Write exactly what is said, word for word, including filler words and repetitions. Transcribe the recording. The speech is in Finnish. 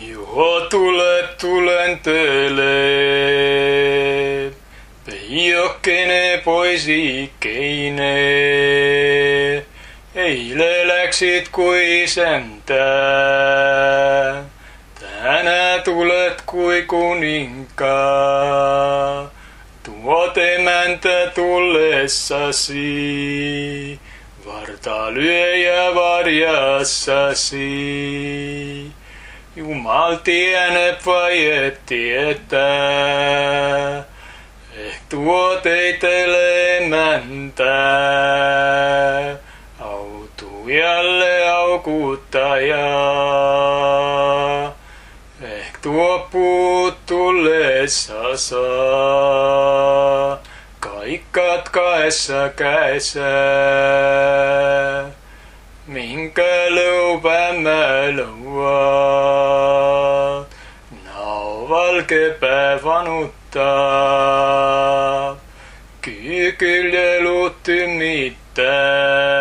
Juho tule tulen teille, peijokkene poisikeine. Eile läksit kui isäntä, tänä tulet kui kuninka. Tuot emäntä tullessasi, varta lyö ja varjassasi. Jumal tienee vai et tietää, eh tuot ei teille emäntää. Autujalle aukuttaja, eh tuo puut tullessa saa, kaikkat kaessa käessä. Minkä leupämä louat, nauvalkepää vanuttaa, kyykyllä luutty mitään.